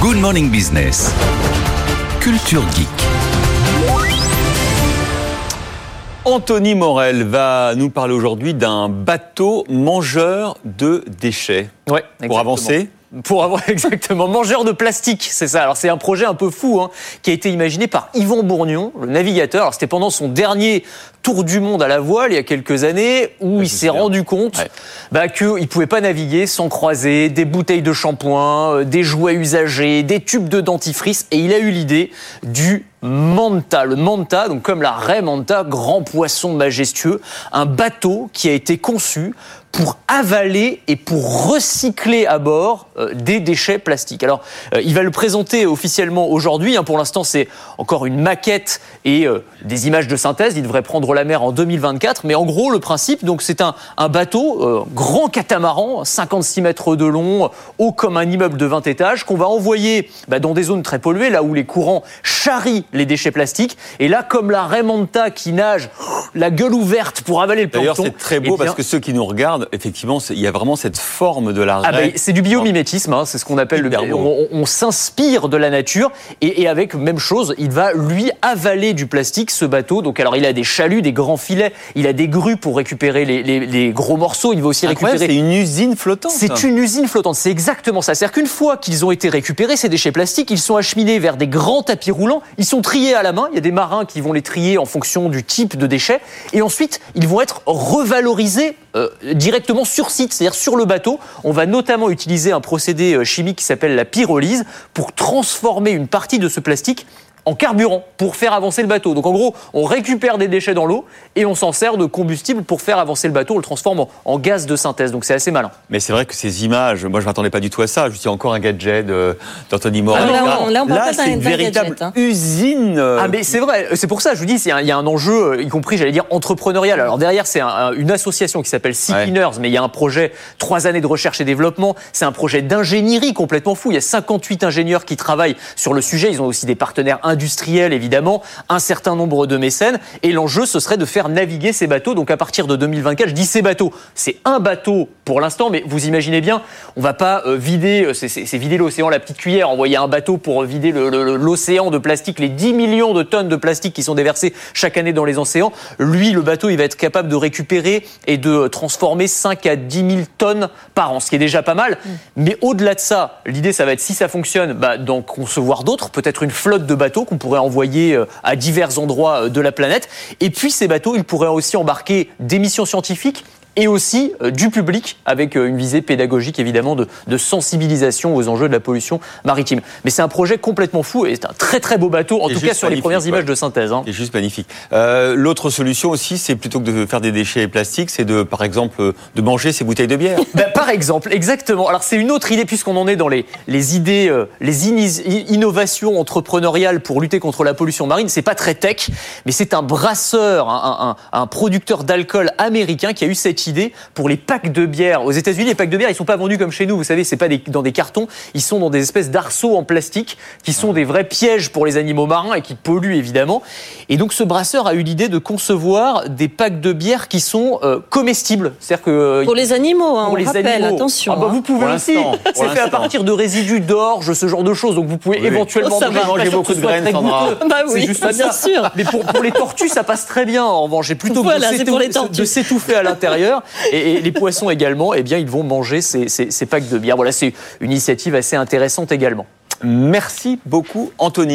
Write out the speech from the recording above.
Good Morning Business. Culture Geek. Anthony Morel va nous parler aujourd'hui d'un bateau mangeur de déchets. Ouais, pour avancer. Pour avoir exactement mangeur de plastique, c'est ça. Alors c'est un projet un peu fou qui a été imaginé par Yvan Bourgnon, le navigateur. Alors c'était pendant son dernier tour du monde à la voile il y a quelques années où il s'est rendu compte qu'il pouvait pas naviguer sans croiser des bouteilles de shampoing, des jouets usagés, des tubes de dentifrice, et il a eu l'idée du Manta. Le Manta, donc comme la raie Manta, grand poisson majestueux, un bateau qui a été conçu pour avaler et pour recycler à bord des déchets plastiques. Alors, il va le présenter officiellement aujourd'hui. Pour l'instant, c'est encore une maquette et des images de synthèse. Il devrait prendre la mer en 2024. Mais en gros, le principe, donc, c'est un bateau, grand catamaran, 56 mètres de long, haut comme un immeuble de 20 étages, qu'on va envoyer dans des zones très polluées, là où les courants charrient les déchets plastiques. Et là, comme la raie Manta qui nage la gueule ouverte pour avaler le plancton. D'ailleurs, c'est très beau parce que ceux qui nous regardent, effectivement, il y a vraiment cette forme de la raie. C'est du biomimétisme, c'est ce qu'on appelle on s'inspire de la nature et avec même chose, il va lui avaler du plastique, ce bateau. Donc alors il a des chaluts, des grands filets, il a des grues pour récupérer les gros morceaux. Il va aussi récupérer. C'est une usine flottante. C'est une usine flottante, c'est exactement ça. C'est-à-dire qu'une fois qu'ils ont été récupérés, ces déchets plastiques, ils sont acheminés vers des grands tapis roulants. Ils sont triés à la main. Il y a des marins qui vont les trier en fonction du type de déchets. Et ensuite, ils vont être revalorisés directement sur site, c'est-à-dire sur le bateau. On va notamment utiliser un procédé chimique qui s'appelle la pyrolyse pour transformer une partie de ce plastique en carburant pour faire avancer le bateau. Donc en gros, on récupère des déchets dans l'eau et on s'en sert de combustible pour faire avancer le bateau. On le transforme en gaz de synthèse. Donc c'est assez malin. Mais c'est vrai que ces images, moi je m'attendais pas du tout à ça. Juste il y a encore un gadget d'Anthony Morel. Là, c'est une véritable usine. Mais c'est vrai. C'est pour ça, je vous dis, il y a un enjeu, y compris, j'allais dire, entrepreneurial. Alors derrière, c'est une association qui s'appelle Sea Cleaners, mais il y a un projet, 3 années de recherche et développement. C'est un projet d'ingénierie complètement fou. Il y a 58 ingénieurs qui travaillent sur le sujet. Ils ont aussi des partenaires industriels, évidemment, un certain nombre de mécènes. Et l'enjeu, ce serait de faire naviguer ces bateaux. Donc à partir de 2024, je dis ces bateaux. C'est un bateau pour l'instant, mais vous imaginez bien, on va pas vider, c'est vider l'océan la petite cuillère, envoyer un bateau pour vider l'océan de plastique, les 10 millions de tonnes de plastique qui sont déversées chaque année dans les océans. Lui, le bateau, il va être capable de récupérer et de transformer 5 à 10 000 tonnes par an, ce qui est déjà pas mal. Mais au-delà de ça, l'idée, ça va être, si ça fonctionne, d'en concevoir d'autres, peut-être une flotte de bateaux qu'on pourrait envoyer à divers endroits de la planète. Et puis ces bateaux, ils pourraient aussi embarquer des missions scientifiques et aussi du public, avec une visée pédagogique évidemment de sensibilisation aux enjeux de la pollution maritime. Mais c'est un projet complètement fou et c'est un très très beau bateau, en tout cas sur les premières images de synthèse. C'est juste magnifique. L'autre solution aussi, c'est plutôt que de faire des déchets plastiques, c'est par exemple, de manger ces bouteilles de bière. Par exemple, exactement. Alors c'est une autre idée, puisqu'on en est dans les idées, innovations entrepreneuriales pour lutter contre la pollution marine. C'est pas très tech, mais c'est un brasseur, un producteur d'alcool américain qui a eu cette idée pour les packs de bière. Aux États-Unis, les packs de bière, ils sont pas vendus comme chez nous. Vous savez, c'est pas dans des cartons. Ils sont dans des espèces d'arceaux en plastique qui sont des vrais pièges pour les animaux marins et qui polluent évidemment. Et donc, ce brasseur a eu l'idée de concevoir des packs de bière qui sont comestibles. C'est-à-dire que pour les animaux, pour les rappelle, animaux. attention. Vous pouvez aussi. C'est fait à partir de résidus d'orge, ce genre de choses. Donc, vous pouvez éventuellement manger beaucoup de graines, Sandra. Oui, bien sûr. Mais pour les tortues, ça passe très bien. En revanche, j'ai plutôt de s'étouffer à l'intérieur. Et les poissons également, eh bien, ils vont manger ces packs de bière. Voilà, c'est une initiative assez intéressante également. Merci beaucoup, Anthony.